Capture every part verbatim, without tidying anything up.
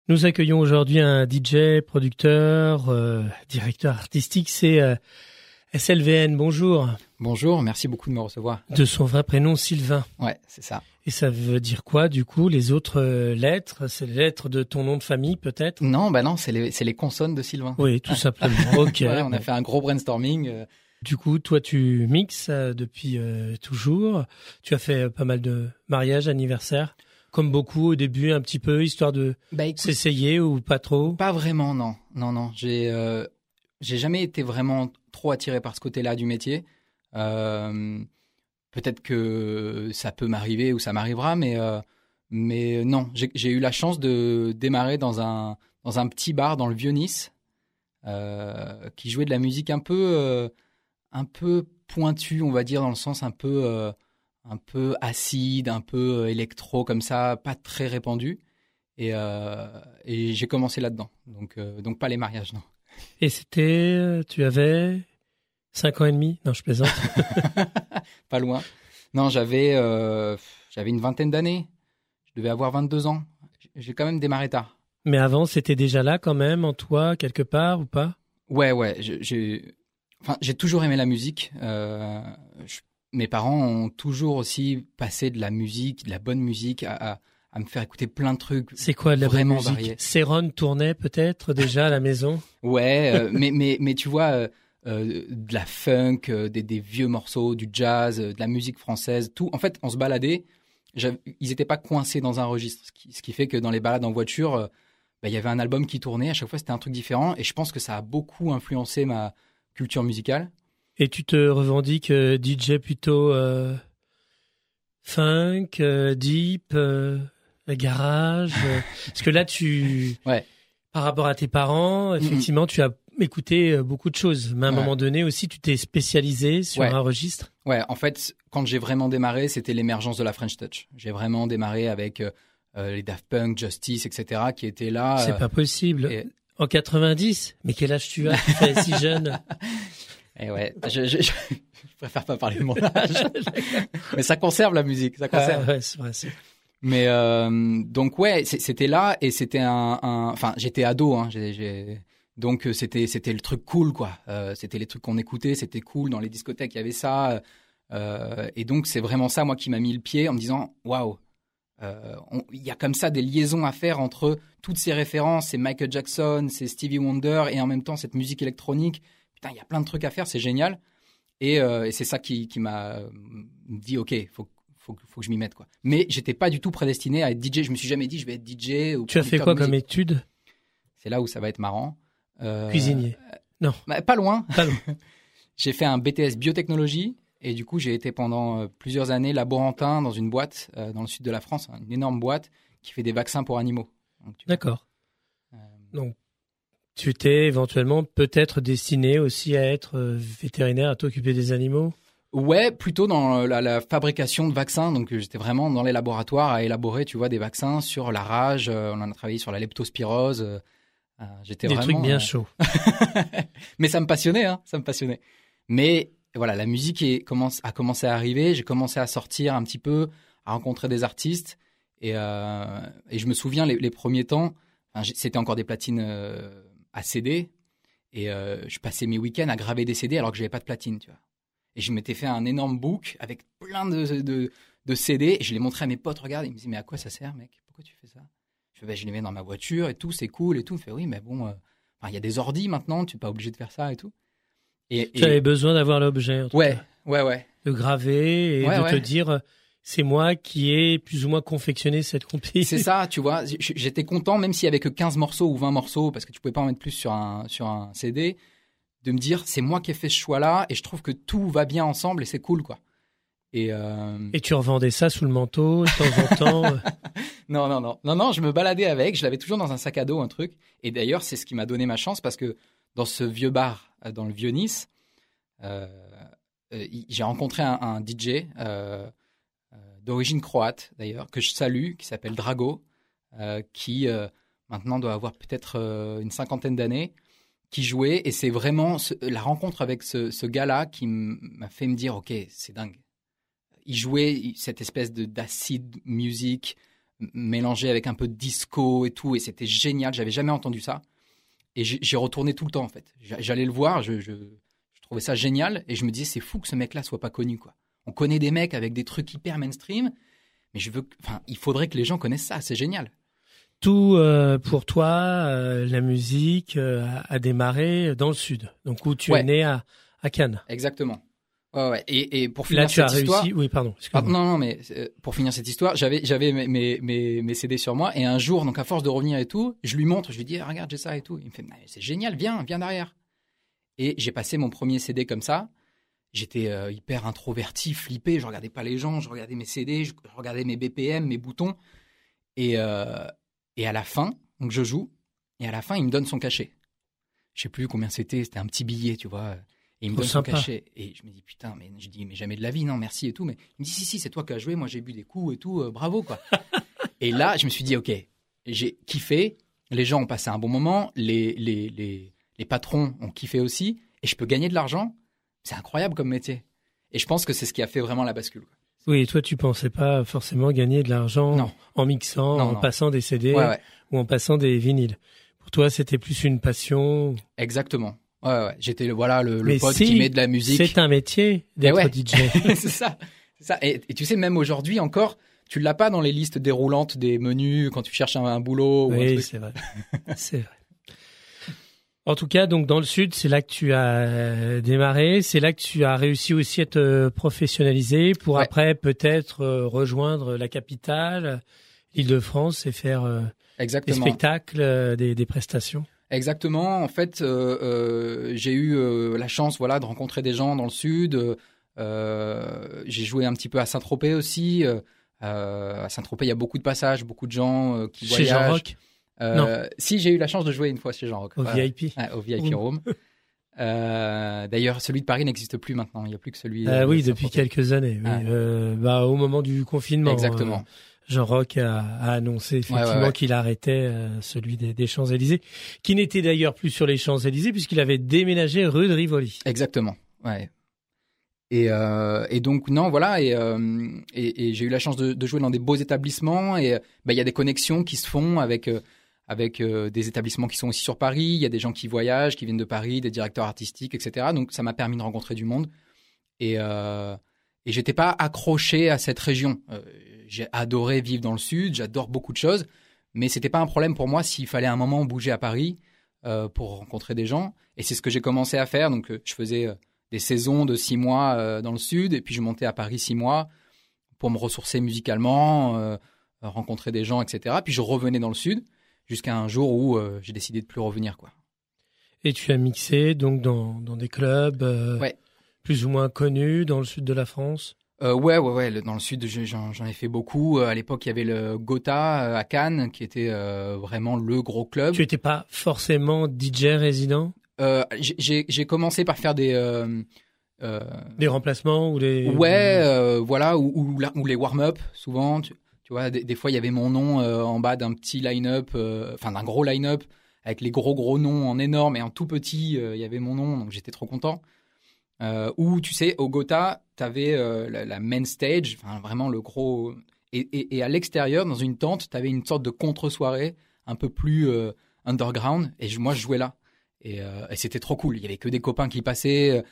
Nous accueillons aujourd'hui un D J, producteur, euh, directeur artistique, c'est euh, S L V N. Bonjour. Bonjour, merci beaucoup de me recevoir. De son vrai prénom, Sylvain. Ouais, c'est ça. Et ça veut dire quoi, du coup, les autres euh, lettres? C'est les lettres de ton nom de famille, peut-être? Non, bah non, c'est les, c'est les consonnes de Sylvain. Oui, tout simplement. Ok. Ouais, on a fait un gros brainstorming. Euh... Du coup, toi, tu mixes euh, depuis euh, toujours. Tu as fait euh, pas mal de mariages, anniversaires. Comme beaucoup au début, un petit peu, histoire de bah, écoute, s'essayer ou pas trop? Pas vraiment, non. Non, non. J'ai, euh, j'ai jamais été vraiment trop attiré par ce côté-là du métier. Euh, peut-être que ça peut m'arriver ou ça m'arrivera, mais, euh, mais non. J'ai, j'ai eu la chance de démarrer dans un, dans un petit bar dans le Vieux-Nice euh, qui jouait de la musique un peu, euh, un peu pointue, on va dire, dans le sens un peu... Euh, un peu acide, un peu électro comme ça, pas très répandu. Et, euh, et j'ai commencé là-dedans. Donc, euh, donc pas les mariages, non. Et c'était, tu avais cinq ans et demi? Non, je plaisante. Pas loin. Non, j'avais, euh, j'avais une vingtaine d'années. Je devais avoir vingt-deux ans. J'ai quand même démarré tard. Mais avant, c'était déjà là quand même, en toi, quelque part, ou pas? Ouais, ouais. J'ai, j'ai, enfin, j'ai toujours aimé la musique. Euh, je, mes parents ont toujours aussi passé de la musique, de la bonne musique, à, à, à me faire écouter plein de trucs. C'est quoi de la vraiment bonne musique? variés. Céron tournait peut-être déjà à la maison? Ouais, euh, mais, mais, mais tu vois, euh, euh, de la funk, euh, des, des vieux morceaux, du jazz, euh, de la musique française, tout. En fait, on se baladait. Ils n'étaient pas coincés dans un registre, ce qui, ce qui fait que dans les balades en voiture, euh, bah, y avait un album qui tournait. À chaque fois, c'était un truc différent. Et je pense que ça a beaucoup influencé ma culture musicale. Et tu te revendiques euh, D J plutôt euh, funk, euh, deep, euh, garage euh, parce que là, tu, ouais. par rapport à tes parents, effectivement, mm-hmm. tu as écouté euh, beaucoup de choses. Mais à un ouais. moment donné aussi, tu t'es spécialisé sur ouais. un registre. Ouais, en fait, quand j'ai vraiment démarré, c'était l'émergence de la French Touch. J'ai vraiment démarré avec euh, les Daft Punk, Justice, et cetera, qui étaient là. C'est euh, pas possible. Et... En quatre-vingt-dix? Mais quel âge tu as? Tu fais si jeune. Et ouais, je, je, je, je préfère pas parler de mon âge. Mais ça conserve la musique, ça conserve. Ah, ouais, c'est vrai. C'est... Mais euh, donc ouais, c'était là et c'était un, un, enfin j'étais ado, hein, j'ai, j'ai... donc c'était c'était le truc cool quoi. Euh, c'était les trucs qu'on écoutait, c'était cool dans les discothèques, il y avait ça. Euh, et donc c'est vraiment ça moi qui m'a mis le pied en me disant waouh, il y a comme ça des liaisons à faire entre toutes ces références, c'est Michael Jackson, c'est Stevie Wonder et en même temps cette musique électronique. Putain, il y a plein de trucs à faire, c'est génial. Et, euh, et c'est ça qui, qui m'a dit, OK, faut, faut, faut que je m'y mette, quoi. Mais j'étais pas du tout prédestiné à être D J. Je me suis jamais dit, je vais être D J. Ou tu as fait quoi comme étude? C'est là où ça va être marrant. Euh, Cuisinier. Non. Bah, pas loin. Pas loin. J'ai fait un B T S biotechnologie. Et du coup, j'ai été pendant euh, plusieurs années laborantin dans une boîte euh, dans le sud de la France, une énorme boîte qui fait des vaccins pour animaux. Donc, tu... D'accord. Euh... Donc, tu t'es éventuellement peut-être destiné aussi à être vétérinaire, à t'occuper des animaux? Ouais, plutôt dans la, la fabrication de vaccins. Donc, j'étais vraiment dans les laboratoires à élaborer, tu vois, des vaccins sur la rage. Euh, on en a travaillé sur la leptospirose. Euh, j'étais des vraiment, trucs bien euh... chauds. Mais ça me passionnait, hein, ça me passionnait. Mais voilà, la musique est, commence, a commencé à arriver. J'ai commencé à sortir un petit peu, à rencontrer des artistes. Et, euh, et je me souviens, les, les premiers temps, enfin, c'était encore des platines... Euh, à C D et euh, je passais mes week-ends à graver des C D alors que j'avais pas de platine, tu vois. Et je m'étais fait un énorme book avec plein de, de, de C D et je les montrais à mes potes. Regarde, ils me disaient mais à quoi ça sert, mec? Pourquoi tu fais ça? Je fais bah, je les mets dans ma voiture et tout, c'est cool et tout. Il me fait oui, mais bon, il euh, y a des ordis maintenant, tu n'es pas obligé de faire ça et tout. Et, tu et... avais besoin d'avoir l'objet. En tout ouais, cas. ouais, ouais. De graver et ouais, de ouais. te dire. C'est moi qui ai plus ou moins confectionné cette compil. C'est ça, tu vois. J'étais content, même s'il y avait que quinze morceaux ou vingt morceaux, parce que tu pouvais pas en mettre plus sur un, sur un C D, de me dire, c'est moi qui ai fait ce choix-là, et je trouve que tout va bien ensemble, et c'est cool, quoi. Et, euh... et tu revendais ça sous le manteau, de temps en temps? Non, non, non. Non, non, je me baladais avec, je l'avais toujours dans un sac à dos, un truc. Et d'ailleurs, c'est ce qui m'a donné ma chance, parce que dans ce vieux bar, dans le Vieux-Nice, euh, euh, j'ai rencontré un, un D J, euh, d'origine croate d'ailleurs, que je salue, qui s'appelle Drago, euh, qui euh, maintenant doit avoir peut-être euh, une cinquantaine d'années, qui jouait, et c'est vraiment ce, la rencontre avec ce, ce gars-là qui m'a fait me dire, ok, c'est dingue. Il jouait cette espèce de d'acid music, m- mélangé avec un peu de disco et tout, et c'était génial. J'avais jamais entendu ça, et j'ai, j'ai retourné tout le temps en fait. J'a- J'allais le voir, je, je, je trouvais ça génial, et je me disais c'est fou que ce mec-là soit pas connu quoi. On connaît des mecs avec des trucs hyper mainstream, mais je veux, enfin, il faudrait que les gens connaissent ça. C'est génial. Tout euh, pour toi, euh, la musique euh, a, a démarré dans le sud, donc où tu Ouais. es né à, à Cannes. Exactement. Ouais, ouais. Et, et pour finir Là, tu as cette histoire, réussi. Oui, pardon. ah, Excuse-moi. non, non, mais euh, pour finir cette histoire, j'avais, j'avais mes, mes, mes, mes C D sur moi, et un jour, donc à force de revenir et tout, je lui montre, je lui dis, ah, regarde, j'ai ça et tout. Il me fait, c'est génial, viens, viens derrière. Et j'ai passé mon premier C D comme ça. J'étais euh, hyper introverti, flippé. Je regardais pas les gens, je regardais mes C D, je regardais mes B P M, mes boutons. Et, euh, et à la fin, donc je joue, et à la fin, il me donne son cachet. Je sais plus combien c'était, c'était un petit billet, tu vois. Et il me Oh, donne sympa. son cachet. Et je me dis, putain, mais je dis, mais jamais de la vie, non, merci et tout. Mais il me dit, si, si, c'est toi qui as joué, moi j'ai bu des coups et tout, euh, bravo, quoi. Et là, je me suis dit, ok, j'ai kiffé, les gens ont passé un bon moment, les, les, les, les patrons ont kiffé aussi, et je peux gagner de l'argent. C'est incroyable comme métier. Et je pense que c'est ce qui a fait vraiment la bascule, quoi. Oui, et toi, tu pensais pas forcément gagner de l'argent Non. en mixant, Non, en non. passant des C D Ouais, ouais, ou en passant des vinyles. Pour toi, c'était plus une passion. exactement. Ouais, ouais. J'étais le, voilà, le, le Mais pote si, qui met de la musique. C'est un métier d'être ouais. D J. c'est ça. C'est ça. Et, et tu sais, même aujourd'hui encore, tu l'as pas dans les listes déroulantes des menus quand tu cherches un, un boulot ou un Oui, truc. c'est vrai. C'est vrai. En tout cas, donc dans le sud, c'est là que tu as euh, démarré, c'est là que tu as réussi aussi à te professionnaliser pour Ouais. après peut-être euh, rejoindre la capitale, l'Île-de-France et faire euh, des Exactement. spectacles, euh, des, des prestations. Exactement. En fait, euh, euh, j'ai eu euh, la chance, voilà, de rencontrer des gens dans le sud. Euh, j'ai joué un petit peu à Saint-Tropez aussi. Euh, à Saint-Tropez, il y a beaucoup de passages, beaucoup de gens euh, qui Chez voyagent. Jean Rock, Euh, Non. Si, j'ai eu la chance de jouer une fois chez Jean Rock. au Ouais, V I P. ouais, au V I P Room. Euh, D'ailleurs, celui de Paris n'existe plus maintenant. Il n'y a plus que celui. Ah euh, oui, de depuis Saint-Tropez. quelques années. Oui. Ah. Euh, bah, au moment du confinement, Exactement. euh, Jean Rock a, a annoncé effectivement Ouais, ouais, ouais. qu'il arrêtait euh, celui des, des Champs-Élysées, qui n'était d'ailleurs plus sur les Champs-Élysées puisqu'il avait déménagé rue de Rivoli. Exactement. Ouais. Et, euh, et donc non, voilà. Et, euh, et, et j'ai eu la chance de, de jouer dans des beaux établissements. Et bah, il y a des connexions qui se font avec euh, avec euh, des établissements qui sont aussi sur Paris. Il y a des gens qui voyagent, qui viennent de Paris, des directeurs artistiques, et cetera. Donc ça m'a permis de rencontrer du monde. Et euh, et j'étais pas accroché à cette région. Euh, j'ai adoré vivre dans le sud. J'adore beaucoup de choses, mais c'était pas un problème pour moi s'il fallait à un moment bouger à Paris euh, pour rencontrer des gens. Et c'est ce que j'ai commencé à faire. Donc euh, je faisais euh, des saisons de six mois euh, dans le sud, et puis je montais à Paris six mois pour me ressourcer musicalement, euh, rencontrer des gens, et cetera. Puis je revenais dans le sud jusqu'à un jour où euh, j'ai décidé de plus revenir, quoi. Et tu as mixé donc dans, dans des clubs euh, Ouais. plus ou moins connus dans le sud de la France. Euh, ouais, ouais, ouais. le- dans le sud, je- j'en, j'en ai fait beaucoup. Euh, À l'époque, il y avait le Gotha euh, à Cannes, qui était euh, vraiment le gros club. Tu n'étais pas forcément D J résident, Euh, j'ai- j'ai, j'ai commencé par faire des euh, euh, des remplacements ou des... ouais, euh, voilà, ou, ou, la- ou les warm-up, souvent. Tu, tu vois, des, des fois, il y avait mon nom euh, en bas d'un petit line-up, euh, enfin d'un gros line-up, avec les gros gros noms en énorme, et en tout petit, euh, il y avait mon nom, donc j'étais trop content. Euh, ou, tu sais, au Gotha, tu avais euh, la, la main stage, enfin vraiment le gros... Et, et, et à l'extérieur, dans une tente, tu avais une sorte de contre-soirée un peu plus euh, underground, et je- moi, je jouais là. Et, euh, et c'était trop cool. Il y avait que des copains qui passaient,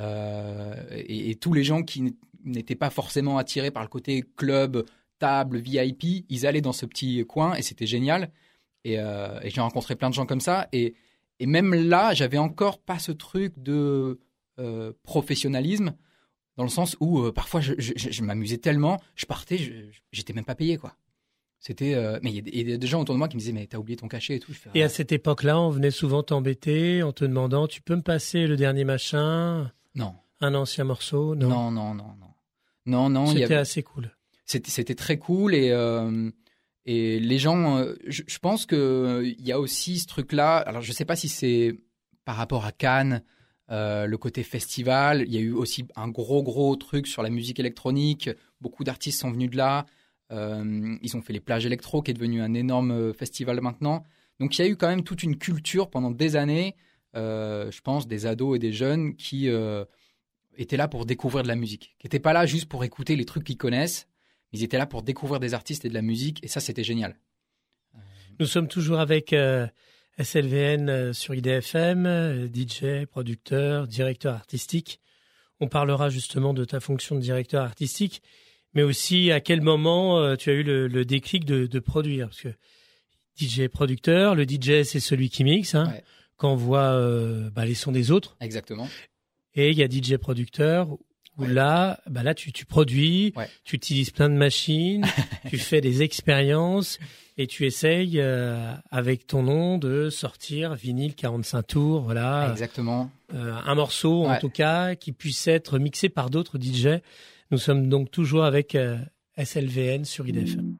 euh, et, et tous les gens qui n- n'étaient pas forcément attirés par le côté club, table, V I P, ils allaient dans ce petit coin, et c'était génial. Et, euh, et j'ai rencontré plein de gens comme ça. Et, et même là, j'avais encore pas ce truc de euh, professionnalisme, dans le sens où euh, parfois je, je, je- je m'amusais tellement, je partais, je, je- j'étais même pas payé, quoi. C'était, euh, mais il y, a des- il y a des gens autour de moi qui me disaient, mais t'as oublié ton cachet et tout. Je fais, Et ah, à cette époque-là, on venait souvent t'embêter en te demandant, tu peux me passer le dernier machin, non, un ancien morceau? Non, non, non, non, non, non, non. il y c'était avait- assez cool. C'était, c'était très cool, et euh, et les gens, euh, je, je pense que euh, il y a aussi ce truc-là. Alors je sais pas si c'est par rapport à Cannes, euh, le côté festival. Il y a eu aussi un gros gros truc sur la musique électronique. Beaucoup d'artistes sont venus de là. Euh, ils ont fait les plages électro, qui est devenu un énorme euh, festival maintenant. Donc il y a eu quand même toute une culture pendant des années. Euh, je pense des ados et des jeunes qui euh, étaient là pour découvrir de la musique, qui n'étaient pas là juste pour écouter les trucs qu'ils connaissent, Ils étaient là pour découvrir des artistes et de la musique, et ça, c'était génial. Nous sommes toujours avec euh, S L V N euh, sur I D F M, euh, D J, producteur, directeur artistique. On parlera justement de ta fonction de directeur artistique, mais aussi à quel moment euh, tu as eu le, le déclic de, de produire. Parce que D J producteur, le D J c'est celui qui mixe, hein, Ouais. quand on voit euh, bah, les sons des autres. Exactement. Et il y a D J producteur où Ouais. là, bah là tu, tu produis, Ouais. tu utilises plein de machines, tu fais des expériences et tu essayes euh, avec ton nom de sortir vinyle quarante-cinq tours, voilà, Exactement. euh, un morceau en Ouais. tout cas qui puisse être mixé par d'autres D J. Nous sommes donc toujours avec euh, S L V N sur I D F M.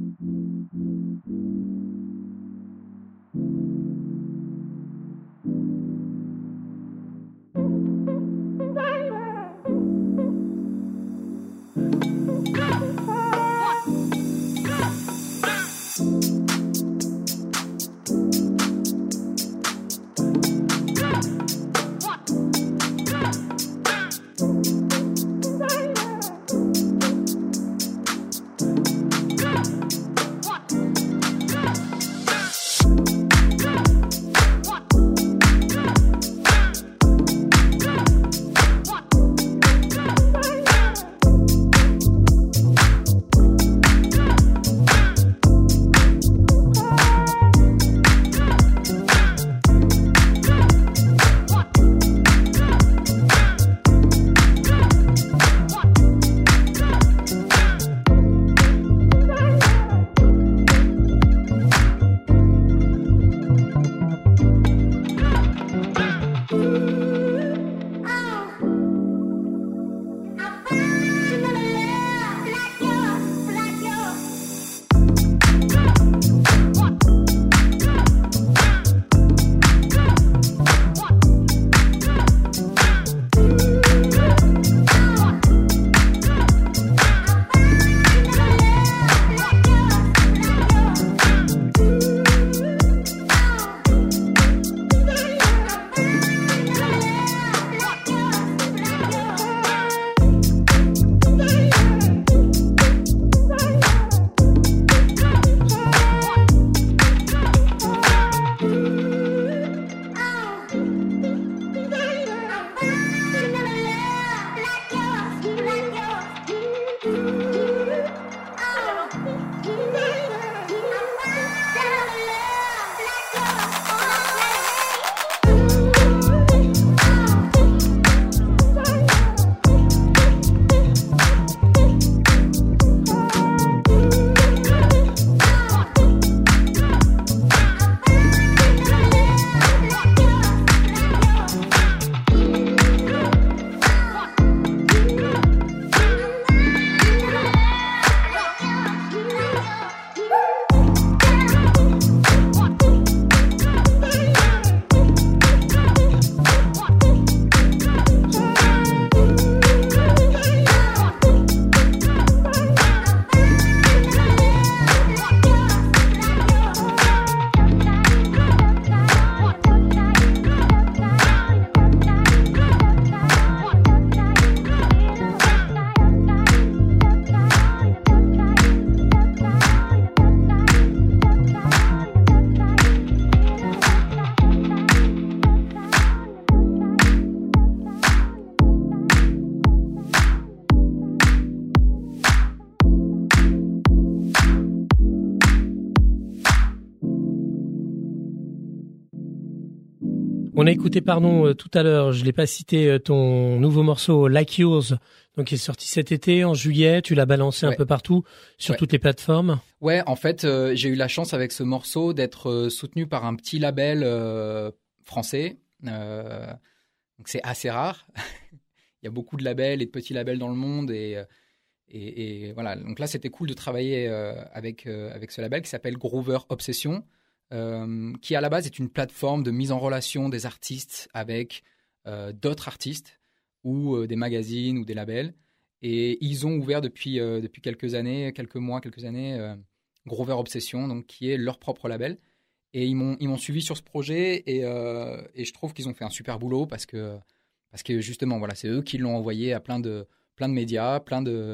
On a écouté, pardon, euh, tout à l'heure, je l'ai pas cité, euh, ton nouveau morceau Like Yours, donc qui est sorti cet été en juillet. Tu l'as balancé Ouais. un peu partout sur Ouais. toutes les plateformes. Ouais, en fait, euh, j'ai eu la chance avec ce morceau d'être euh, soutenu par un petit label euh, français. Euh, donc c'est assez rare. Il y a beaucoup de labels et de petits labels dans le monde et et, et voilà. Donc là, c'était cool de travailler euh, avec euh, avec ce label qui s'appelle Groover Obsession, euh, qui à la base est une plateforme de mise en relation des artistes avec euh, d'autres artistes ou euh, des magazines ou des labels. Et ils ont ouvert depuis euh, depuis quelques années, quelques mois, quelques années, euh, Groover Obsession, donc qui est leur propre label. Et ils m'ont ils m'ont suivi sur ce projet et euh, et je trouve qu'ils ont fait un super boulot parce que parce que justement voilà, c'est eux qui l'ont envoyé à plein de plein de médias, plein de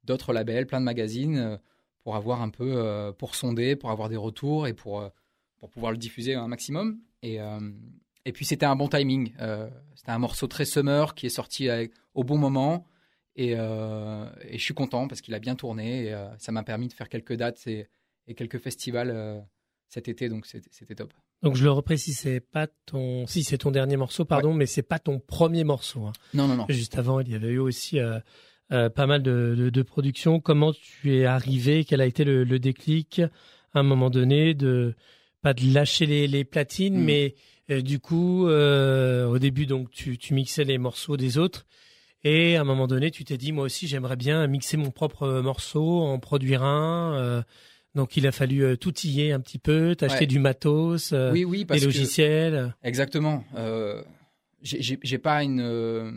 d'autres labels, plein de magazines, euh, pour avoir un peu, euh, pour sonder, pour avoir des retours et pour, euh, pour pouvoir le diffuser un maximum. Et, euh, et puis c'était un bon timing. Euh, c'était un morceau très summer qui est sorti avec, au bon moment. Et, euh, et je suis content parce qu'il a bien tourné. Et, euh, ça m'a permis de faire quelques dates et, et quelques festivals euh, cet été, donc c'était, c'était top. Donc je le reprécise, c'est pas ton, si c'est ton dernier morceau, pardon, ouais. mais c'est pas ton premier morceau. Hein. Non, non, non. Juste avant, il y avait eu aussi euh, euh, pas mal de, de, de productions. Comment tu es arrivé? Quel a été le, le déclic à un moment donné de pas de lâcher les, les platines, mmh. mais euh, du coup, euh, au début, donc tu, tu mixais les morceaux des autres. Et à un moment donné, tu t'es dit, moi aussi, j'aimerais bien mixer mon propre morceau, en produire un. Euh, donc, il a fallu euh, t'outiller un petit peu, t'acheter ouais. du matos, euh, oui, oui, parce des logiciels. Que... Exactement. Euh, j'ai, j'ai, j'ai pas une... Euh...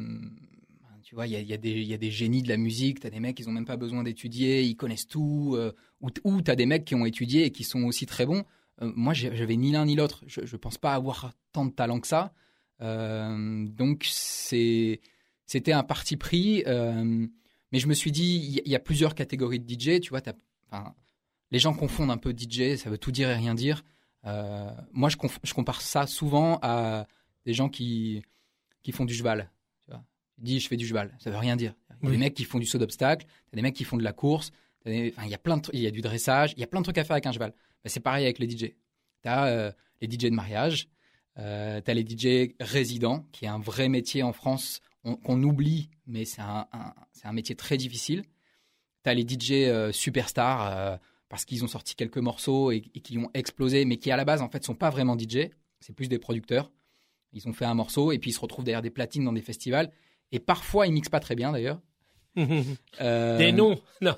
Tu vois, il y a, y, a y a des génies de la musique, t'as des mecs, ils ont même pas besoin d'étudier, ils connaissent tout. Euh, ou, ou t'as des mecs qui ont étudié et qui sont aussi très bons. Euh, moi, j'avais ni l'un ni l'autre. Je, je pense pas avoir tant de talent que ça. Euh, donc, c'est... C'était un parti pris, euh, mais je me suis dit, il y, y a plusieurs catégories de D J, tu vois, t'as, enfin, les gens confondent un peu D J, ça veut tout dire et rien dire. Euh, moi, je, conf, je compare ça souvent à des gens qui, qui font du cheval. Tu vois. Je dis, je fais du cheval, ça veut rien dire. Il y a oui. des mecs qui font du saut d'obstacle, t'as des mecs qui font de la course, des, enfin, il y a plein de, il y a du dressage, il y a plein de trucs à faire avec un cheval. Ben, c'est pareil avec les D J. T'as euh, les D J de mariage, euh, t'as les D J résidents, qui est un vrai métier en France, On, qu'on oublie, mais c'est un, un, c'est un métier très difficile. Tu as les D J euh, superstars euh, parce qu'ils ont sorti quelques morceaux et, et qui ont explosé, mais qui à la base en fait sont pas vraiment D J, c'est plus des producteurs. Ils ont fait un morceau et puis ils se retrouvent derrière des platines dans des festivals et parfois ils mixent pas très bien d'ailleurs. euh... Des noms, non.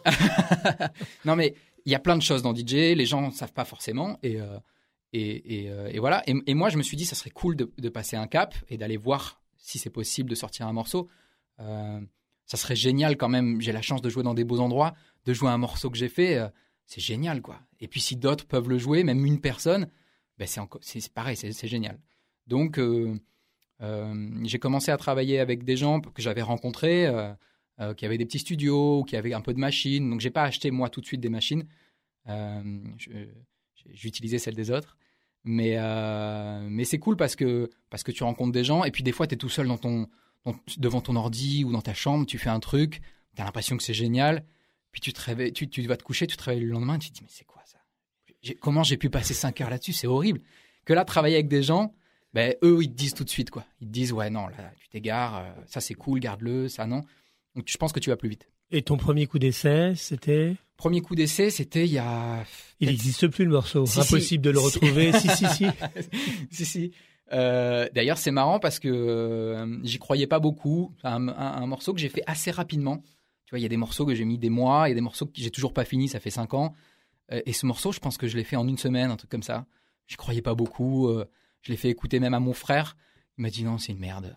Non mais il y a plein de choses dans D J, les gens savent pas forcément et euh, et, et, euh, et voilà. Et, et moi je me suis dit ça serait cool de, de passer un cap et d'aller voir si c'est possible de sortir un morceau. Euh, ça serait génial quand même. J'ai la chance de jouer dans des beaux endroits, de jouer un morceau que j'ai fait. Euh, c'est génial, quoi. Et puis, si d'autres peuvent le jouer, même une personne, ben c'est, encore, c'est, c'est pareil, c'est, c'est génial. Donc, euh, euh, j'ai commencé à travailler avec des gens que j'avais rencontrés, euh, euh, qui avaient des petits studios, qui avaient un peu de machines. Donc, je n'ai pas acheté, moi, tout de suite des machines. Euh, je, j'utilisais celles des autres. Mais, euh, mais c'est cool parce que, parce que tu rencontres des gens et puis des fois, tu es tout seul dans ton, dans, devant ton ordi ou dans ta chambre, tu fais un truc, tu as l'impression que c'est génial, puis tu, te réveilles, tu, tu vas te coucher, tu te réveilles le lendemain et tu te dis « mais c'est quoi ça j'ai, comment j'ai pu passer cinq heures là-dessus, c'est horrible ». Que là, travailler avec des gens, ben, eux, ils te disent tout de suite, quoi. Ils te disent « ouais, non, là, tu t'égares, euh, ça c'est cool, garde-le, ça non ». Donc je pense que tu vas plus vite. Et ton premier coup d'essai, c'était ? Premier coup d'essai, c'était il y a... Il n'existe plus le morceau, si, impossible si. de le retrouver. si, si, si. si, si. Euh, d'ailleurs, c'est marrant parce que euh, j'y croyais pas beaucoup. Un, un, un morceau que j'ai fait assez rapidement. Tu vois, il y a des morceaux que j'ai mis des mois, il y a des morceaux que j'ai toujours pas fini, ça fait cinq ans. Euh, et ce morceau, je pense que je l'ai fait en une semaine, un truc comme ça. J'y croyais pas beaucoup. Euh, je l'ai fait écouter même à mon frère. Il m'a dit non, c'est une merde.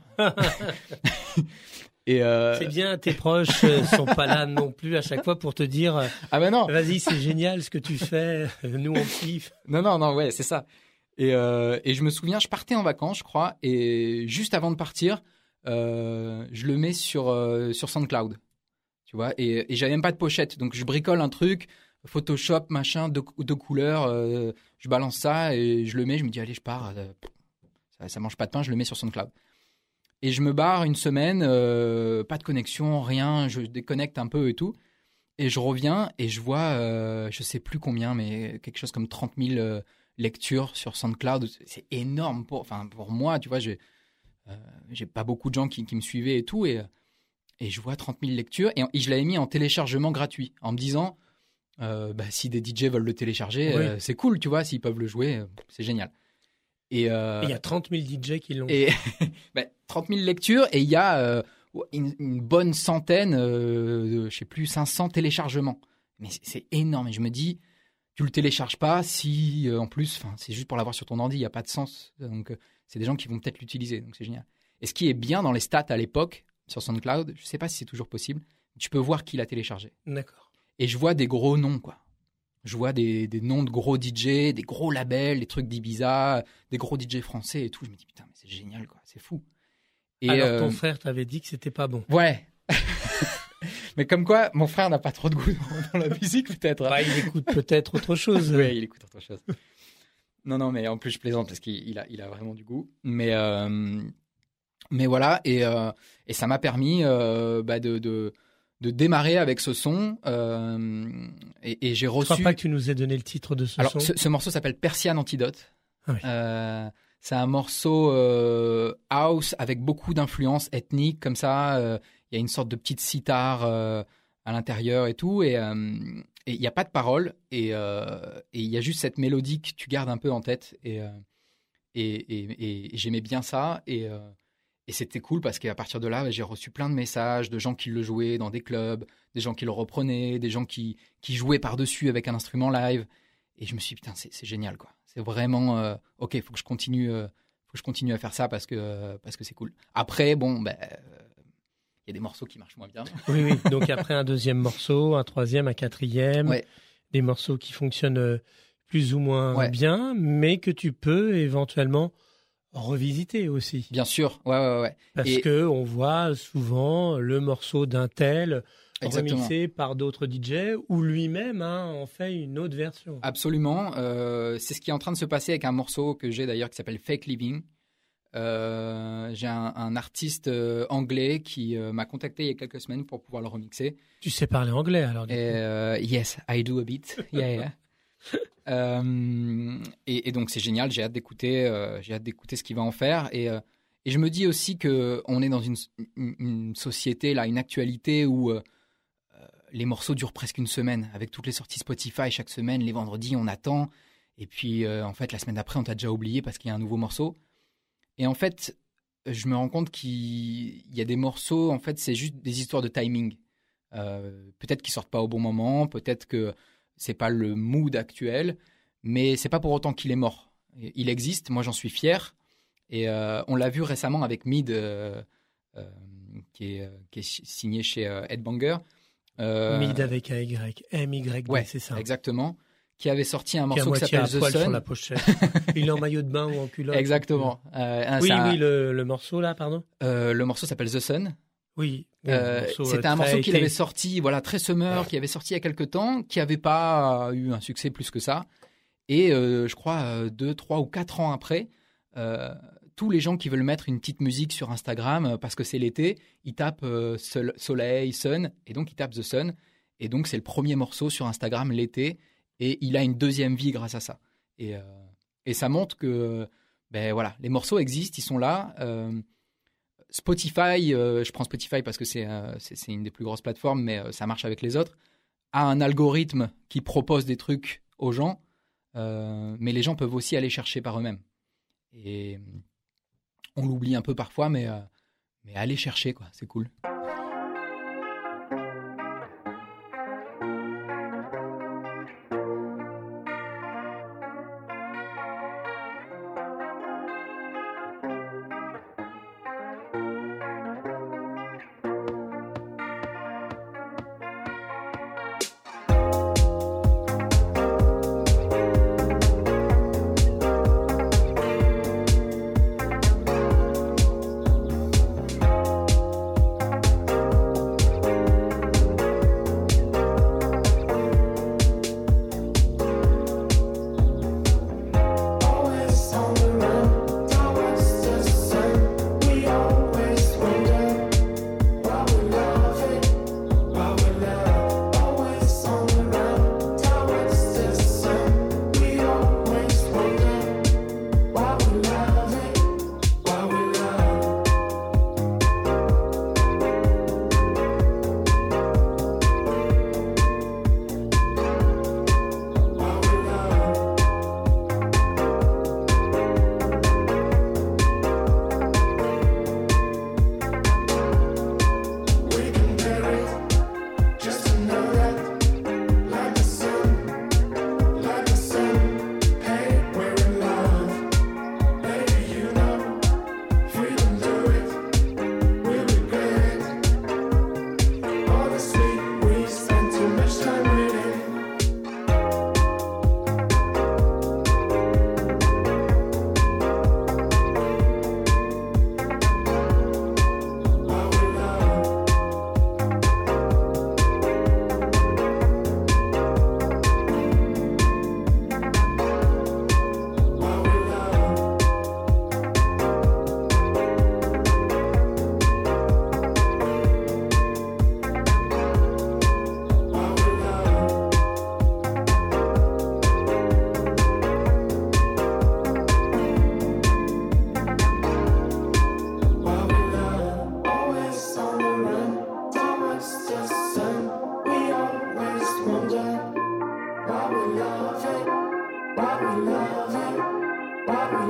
Et euh... C'est bien, tes proches euh, sont pas là non plus à chaque fois pour te dire euh, ah ben non, vas-y, c'est génial ce que tu fais, nous on kiffe. Non non non, ouais, c'est ça. Et euh, et je me souviens, je partais en vacances, je crois, et juste avant de partir, euh, je le mets sur euh, sur SoundCloud, tu vois, et et j'avais même pas de pochette, donc je bricole un truc, Photoshop, machin, de de couleurs, euh, je balance ça et je le mets, je me dis allez, je pars, euh, ça, ça mange pas de pain, je le mets sur SoundCloud. Et je me barre une semaine, euh, pas de connexion, rien, je déconnecte un peu et tout. Et je reviens et je vois, euh, je sais plus combien, mais quelque chose comme trente mille euh, lectures sur SoundCloud. C'est énorme pour, enfin, pour moi, tu vois, j'ai, euh, j'ai pas beaucoup de gens qui, qui me suivaient et tout. Et, et je vois trente mille lectures et, et je l'avais mis en téléchargement gratuit en me disant, euh, bah, si des D J veulent le télécharger, oui. euh, c'est cool, tu vois, s'ils peuvent le jouer, euh, c'est génial. Et il euh, y a trente mille D J qui l'ont. Et bah, trente mille lectures et il y a euh, une, une bonne centaine, euh, de, je sais plus, cinq cents téléchargements. Mais c'est, c'est énorme. Et je me dis, tu le télécharges pas si, euh, en plus, c'est juste pour l'avoir sur ton ordi, il n'y a pas de sens. Donc, euh, c'est des gens qui vont peut-être l'utiliser. Donc, c'est génial. Et ce qui est bien dans les stats à l'époque, sur SoundCloud, je ne sais pas si c'est toujours possible, tu peux voir qui l'a téléchargé. D'accord. Et je vois des gros noms, quoi. Je vois des, des noms de gros D J, des gros labels, des trucs d'Ibiza, des gros D J français et tout. Je me dis, putain, mais c'est génial, quoi. C'est fou. Et Alors, euh... ton frère t'avait dit que c'était pas bon. Ouais. Mais comme quoi, mon frère n'a pas trop de goût dans, dans la musique, peut-être. Bah, il écoute peut-être autre chose. Oui, il écoute autre chose. Non, non, mais en plus, je plaisante parce qu'il il a, il a vraiment du goût. Mais, euh, mais voilà, et, euh, et ça m'a permis euh, bah, de, de, de démarrer avec ce son. Euh, et, et j'ai reçu... Je crois pas que tu nous aies donné le titre de ce Alors, son. Ce, ce morceau s'appelle Persian Antidote. Ah oui. euh, c'est un morceau euh, house avec beaucoup d'influences ethniques, comme ça. Il euh, y a une sorte de petite sitar euh, à l'intérieur et tout. Et il n'y a pas de paroles. Et il euh, y a juste cette mélodie que tu gardes un peu en tête. Et, euh, et, et, et j'aimais bien ça. Et, euh, et c'était cool parce qu'à partir de là, j'ai reçu plein de messages de gens qui le jouaient dans des clubs, des gens qui le reprenaient, des gens qui, qui jouaient par-dessus avec un instrument live. Et je me suis dit, putain, c'est, c'est génial, quoi. C'est vraiment, euh, ok, il faut que je continue, euh, faut que je continue à faire ça parce que, euh, parce que c'est cool. Après, bon, ben, il euh, y a des morceaux qui marchent moins bien. Oui, oui. Donc après un deuxième morceau, un troisième, un quatrième, ouais. Des morceaux qui fonctionnent plus ou moins ouais. bien, mais que tu peux éventuellement revisiter aussi. Bien sûr, ouais, ouais, ouais. Parce Et... que on voit souvent le morceau d'un tel Exactement. remixé par d'autres D J ou lui-même hein, en fait une autre version. Absolument. Euh, c'est ce qui est en train de se passer avec un morceau que j'ai d'ailleurs qui s'appelle Fake Living. Euh, j'ai un, un artiste euh, anglais qui euh, m'a contacté il y a quelques semaines pour pouvoir le remixer. Tu sais parler anglais alors du et, coup. Euh, yes, I do a bit. Yeah, yeah. euh, et, et donc c'est génial. J'ai hâte d'écouter. Euh, j'ai hâte d'écouter ce qu'il va en faire. Et, euh, et je me dis aussi que on est dans une, une, une société là, une actualité où euh, les morceaux durent presque une semaine, avec toutes les sorties Spotify chaque semaine. Les vendredis, on attend. Et puis, euh, en fait, la semaine d'après, on t'a déjà oublié parce qu'il y a un nouveau morceau. Et en fait, je me rends compte qu'il y a des morceaux, en fait, c'est juste des histoires de timing. Euh, peut-être qu'ils sortent pas au bon moment, peut-être que c'est pas le mood actuel, mais c'est pas pour autant qu'il est mort. Il existe, moi j'en suis fier. Et euh, on l'a vu récemment avec Mid, euh, euh, qui, est, qui est signé chez euh, Headbanger. Euh, Mid avec un Y, M Y D, ouais, c'est ça. Exactement. Qui avait sorti un morceau qui qui s'appelle The Sun. Sur la pochette. Il est en maillot de bain ou en culotte. Exactement. Euh, oui, un... oui, le, le morceau là, pardon. Euh, le morceau s'appelle The Sun. Oui. oui euh, c'était un morceau qu'il avait sorti, voilà, très summer, qui avait sorti il y a quelques temps, qui n'avait pas eu un succès plus que ça. Et euh, je crois deux, trois ou quatre ans après, euh, tous les gens qui veulent mettre une petite musique sur Instagram parce que c'est l'été, ils tapent euh, sol, soleil, sun, et donc ils tapent The Sun. Et donc c'est le premier morceau sur Instagram l'été. Et il a une deuxième vie grâce à ça. Et, euh, et ça montre que ben voilà, les morceaux existent, ils sont là. Euh, Spotify, euh, je prends Spotify parce que c'est, euh, c'est, c'est une des plus grosses plateformes, mais euh, ça marche avec les autres, a un algorithme qui propose des trucs aux gens, euh, mais les gens peuvent aussi aller chercher par eux-mêmes. Et on l'oublie un peu parfois, mais, euh, mais aller chercher, quoi, c'est cool.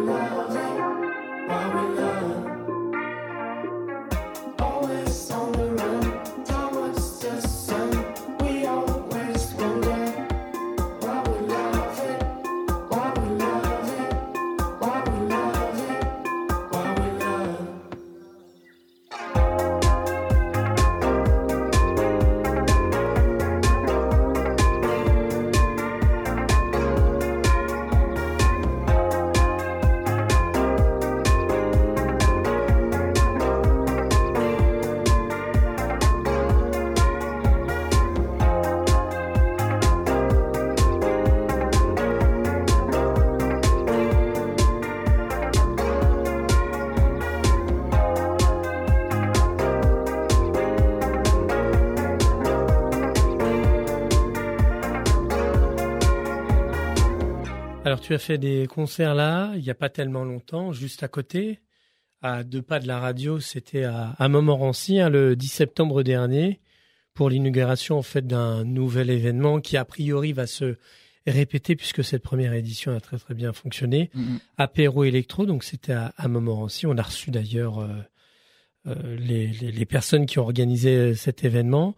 Alors, tu as fait des concerts là, il n'y a pas tellement longtemps, juste à côté, à deux pas de la radio, c'était à, à Montmorency, hein, le dix septembre dernier, pour l'inauguration en fait d'un nouvel événement qui a priori va se répéter puisque cette première édition a très très bien fonctionné. Mm-hmm. Apéro électro, donc c'était à, à Montmorency. On a reçu d'ailleurs euh, euh, les, les, les personnes qui ont organisé cet événement.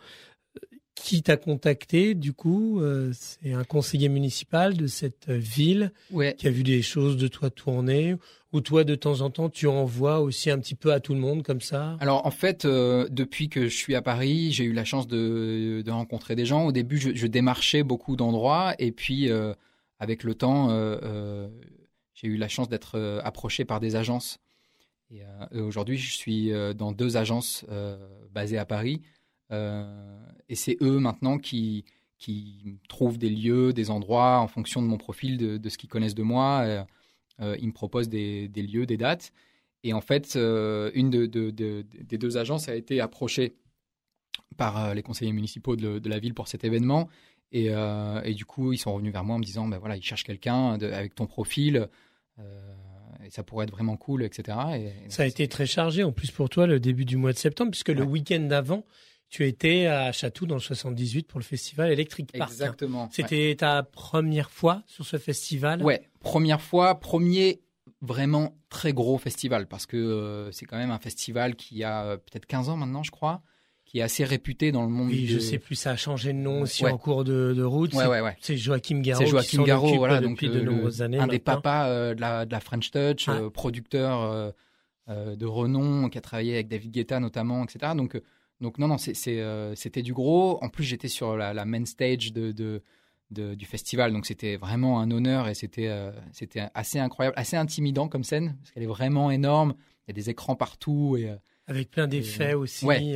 Qui t'a contacté, du coup, euh, c'est un conseiller municipal de cette ville ouais. qui a vu des choses de toi tourner, ou toi, de temps en temps, tu envoies aussi un petit peu à tout le monde comme ça? Alors, en fait, euh, depuis que je suis à Paris, j'ai eu la chance de, de rencontrer des gens. Au début, je, je démarchais beaucoup d'endroits, et puis, euh, avec le temps, euh, euh, j'ai eu la chance d'être euh, approché par des agences. Et, euh, aujourd'hui, je suis euh, dans deux agences euh, basées à Paris. Euh, et c'est eux maintenant qui, qui trouvent des lieux, des endroits en fonction de mon profil, de, de ce qu'ils connaissent de moi. Euh, euh, ils me proposent des, des lieux, des dates. Et en fait, euh, une de, de, de, des deux agences a été approchée par euh, les conseillers municipaux de, de la ville pour cet événement. Et, euh, et du coup, ils sont revenus vers moi en me disant ben voilà, ils cherchent quelqu'un de, avec ton profil. Euh, et ça pourrait être vraiment cool, et cetera. Et, et ça a été très chargé en plus pour toi le début du mois de septembre, puisque ouais. le week-end d'avant, tu étais à Chatou dans le soixante-dix-huit pour le festival Electric Park. Exactement. C'était ouais. ta première fois sur ce festival? Ouais, première fois, premier vraiment très gros festival parce que euh, c'est quand même un festival qui a euh, peut-être quinze ans maintenant, je crois, qui est assez réputé dans le monde. Oui, de... je sais plus, ça a changé de nom aussi ouais. en cours de, de route. Ouais, c'est, ouais, ouais. c'est Joachim Garraud. C'est Joachim Garraud, voilà, depuis donc de le, nombreuses années. Un maintenant. des papas euh, de, la, de la French Touch, ah. euh, producteur euh, euh, de renom, qui a travaillé avec David Guetta notamment, et cetera. Donc euh, Donc non, non, c'est, c'est, euh, c'était du gros. En plus, j'étais sur la, la main stage de, de, de, du festival, donc c'était vraiment un honneur et c'était, euh, c'était assez incroyable, assez intimidant comme scène, parce qu'elle est vraiment énorme. Il y a des écrans partout. Et, avec plein d'effets et, aussi. Ouais.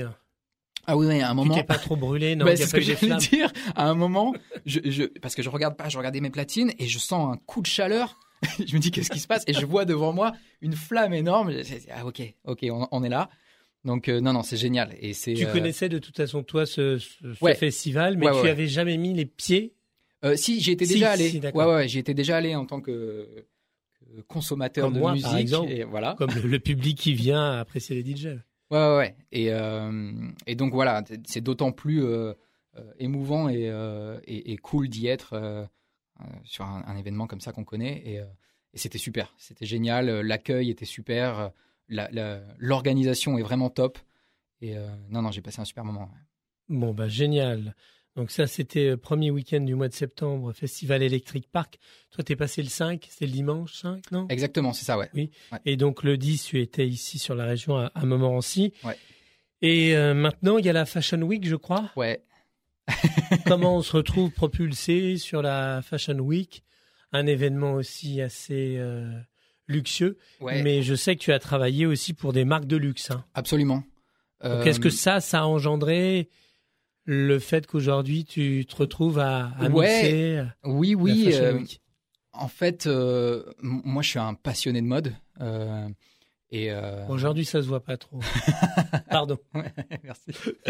Ah oui, oui, à un moment... Tu t'es pas trop brûlé, non? bah, c'est ce que j'allais dire. À un moment, je, je, parce que je regarde pas, je regardais mes platines et je sens un coup de chaleur. Je me dis, qu'est-ce qui se passe? Et je vois devant moi une flamme énorme. Ah ok, ok, on, on est là. Donc euh, non, non, c'est génial. Et c'est, tu euh... connaissais de toute façon toi ce, ce, ce ouais. festival, mais ouais, tu ouais, ouais. avais jamais mis les pieds? euh, Si, j'y étais si, déjà allé. Si, ouais, ouais, ouais, j'y étais déjà allé en tant que, que consommateur comme de moi, musique. Par exemple, et voilà. Comme le, le public qui vient apprécier les D J. Ouais, ouais, ouais. Et, euh, et donc voilà, c'est d'autant plus euh, euh, émouvant et, euh, et, et cool d'y être euh, euh, sur un, un événement comme ça qu'on connaît. Et, euh, et c'était super, c'était génial. L'accueil était super, la, la, l'organisation est vraiment top. Et euh, non, non, j'ai passé un super moment. Ouais. Bon, bah génial. Donc ça, c'était le premier week-end du mois de septembre, Festival Electric Park. Toi, t'es passé le cinq, c'était le dimanche cinq, non? Exactement, c'est ça, ouais. Oui. Ouais. Et donc le dix, tu étais ici sur la région à, à Montmorency. Ouais. Et euh, maintenant, il y a la Fashion Week, je crois. Ouais. Comment on se retrouve propulsé sur la Fashion Week, un événement aussi assez euh, luxueux. Ouais. Mais je sais que tu as travaillé aussi pour des marques de luxe. Hein. Absolument. Donc, euh... est-ce que ça, ça a engendré le fait qu'aujourd'hui tu te retrouves à, à ouais, mixer oui, oui. la Fashion Euh, Week? en fait, euh, moi, je suis un passionné de mode. Euh, et euh... Aujourd'hui, ça se voit pas trop. Pardon. Ouais, merci.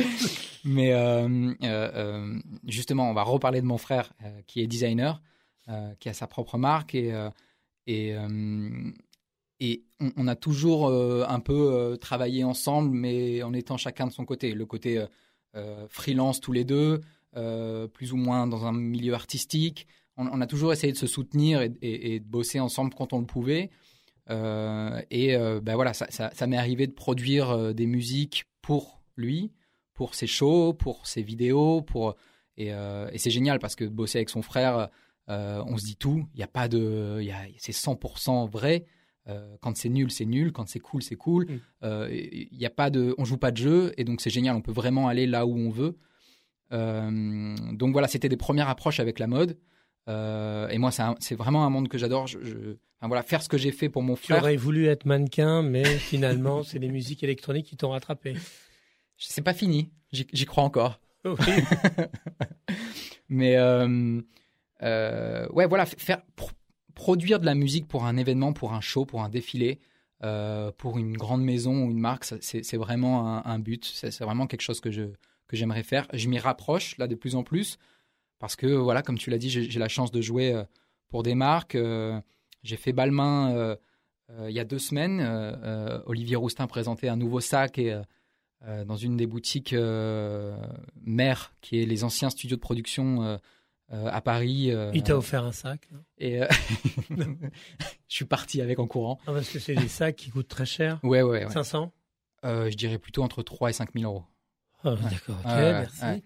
Mais euh, euh, justement, on va reparler de mon frère euh, qui est designer, euh, qui a sa propre marque et euh, et euh, et on, on a toujours euh, un peu euh, travaillé ensemble, mais en étant chacun de son côté. Le côté euh, Euh, freelance tous les deux, euh, plus ou moins dans un milieu artistique. On, on a toujours essayé de se soutenir et, et, et de bosser ensemble quand on le pouvait. Euh, et euh, ben voilà, ça, ça, ça m'est arrivé de produire euh, des musiques pour lui, pour ses shows, pour ses vidéos, pour et, euh, et c'est génial parce que de bosser avec son frère, euh, on se dit tout. Il y a pas de, il y a, c'est cent pour cent vrai. Euh, quand c'est nul, c'est nul. Quand c'est cool, c'est cool. Il mmh. euh, y a pas de, on joue pas de jeu et donc c'est génial. On peut vraiment aller là où on veut. Euh, donc voilà, c'était des premières approches avec la mode. Euh, et moi, c'est, un, c'est vraiment un monde que j'adore. Je, je, enfin, voilà, faire ce que j'ai fait pour mon frère. Tu aurais voulu être mannequin, mais finalement, c'est les musiques électroniques qui t'ont rattrapé. C'est pas fini. J'y, j'y crois encore. Oui. mais euh, euh, ouais, voilà, faire pr- produire de la musique pour un événement, pour un show, pour un défilé, euh, pour une grande maison ou une marque, c'est, c'est vraiment un, un but. C'est, c'est vraiment quelque chose que je que j'aimerais faire. Je m'y rapproche là de plus en plus. Parce que, voilà, comme tu l'as dit, j'ai, j'ai la chance de jouer euh, pour des marques. Euh, j'ai fait Balmain euh, euh, il y a deux semaines. Euh, euh, Olivier Roustin présentait un nouveau sac et, euh, dans une des boutiques euh, mères, qui est les anciens studios de production euh, euh, à Paris. Euh, Il t'a offert un sac, non? Et euh, je suis parti avec en courant. Ah, parce que c'est des sacs qui coûtent très cher. Ouais, ouais, ouais. cinq cents euh, Je dirais plutôt entre trois et cinq mille euros. Oh, ouais. D'accord, ok, euh, merci. Ouais.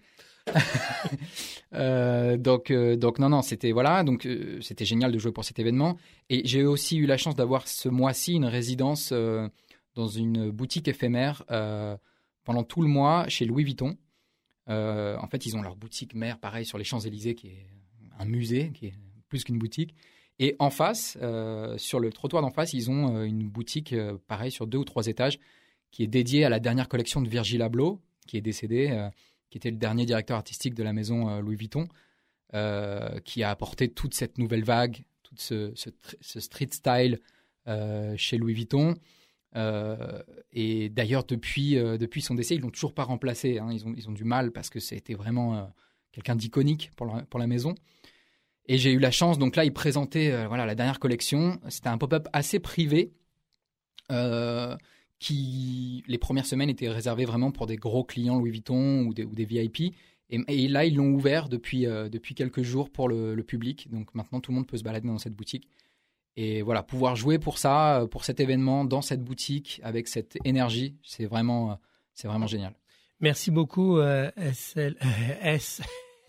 euh, donc, euh, donc non, non, c'était voilà, donc euh, c'était génial de jouer pour cet événement. Et j'ai aussi eu la chance d'avoir ce mois-ci une résidence euh, dans une boutique éphémère euh, pendant tout le mois chez Louis Vuitton. Euh, en fait, ils ont leur boutique mère, pareil, sur les Champs-Élysées, qui est un musée, qui est plus qu'une boutique. Et en face, euh, sur le trottoir d'en face, ils ont euh, une boutique, euh, pareil, sur deux ou trois étages, qui est dédiée à la dernière collection de Virgil Abloh, qui est décédé. Euh, qui était le dernier directeur artistique de la maison euh, Louis Vuitton, euh, qui a apporté toute cette nouvelle vague, tout ce, ce, ce street style euh, chez Louis Vuitton. Euh, et d'ailleurs, depuis, euh, depuis son décès, ils ne l'ont toujours pas remplacé. Hein. Ils, ont, ils ont du mal parce que c'était vraiment euh, quelqu'un d'iconique pour la, pour la maison. Et j'ai eu la chance, donc là, ils présentaient euh, voilà, la dernière collection. C'était un pop-up assez privé, euh, qui, les premières semaines, étaient réservées vraiment pour des gros clients Louis Vuitton ou des, ou des V I P. Et, et là, ils l'ont ouvert depuis, euh, depuis quelques jours pour le, le public. Donc maintenant, tout le monde peut se balader dans cette boutique. Et voilà, pouvoir jouer pour ça, pour cet événement, dans cette boutique, avec cette énergie, c'est vraiment, c'est vraiment génial. Merci beaucoup, euh, S L... S...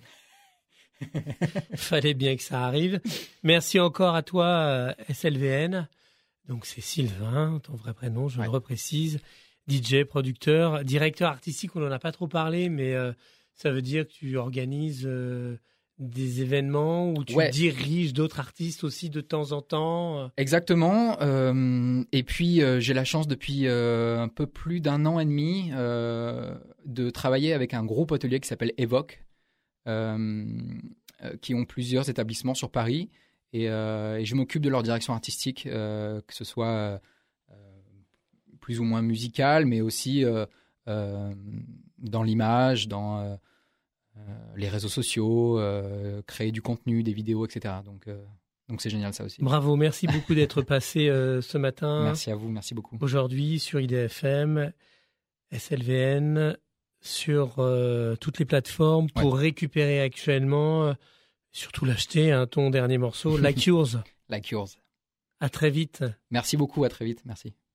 Fallait bien que ça arrive. Merci encore à toi, euh, S L V N. Donc c'est Sylvain, ton vrai prénom, je ouais. le reprécise. D J, producteur, directeur artistique, on n'en a pas trop parlé, mais euh, ça veut dire que tu organises euh, des événements où tu ouais. diriges d'autres artistes aussi de temps en temps. Exactement. Euh, et puis euh, j'ai la chance depuis euh, un peu plus d'un an et demi euh, de travailler avec un groupe hôtelier qui s'appelle Evoque, euh, euh, qui ont plusieurs établissements sur Paris. Et, euh, et je m'occupe de leur direction artistique, euh, que ce soit euh, plus ou moins musicale, mais aussi euh, euh, dans l'image, dans euh, euh, les réseaux sociaux, euh, créer du contenu, des vidéos, et cetera. Donc, euh, donc c'est génial ça aussi. Bravo, merci beaucoup d'être passé euh, ce matin. Merci à vous, merci beaucoup. Aujourd'hui sur I D F M, S L V N, sur euh, toutes les plateformes pour ouais. récupérer actuellement... Euh, surtout l'acheter, hein, ton dernier morceau, Like Yours. Like Yours. À très vite. Merci beaucoup, à très vite, merci.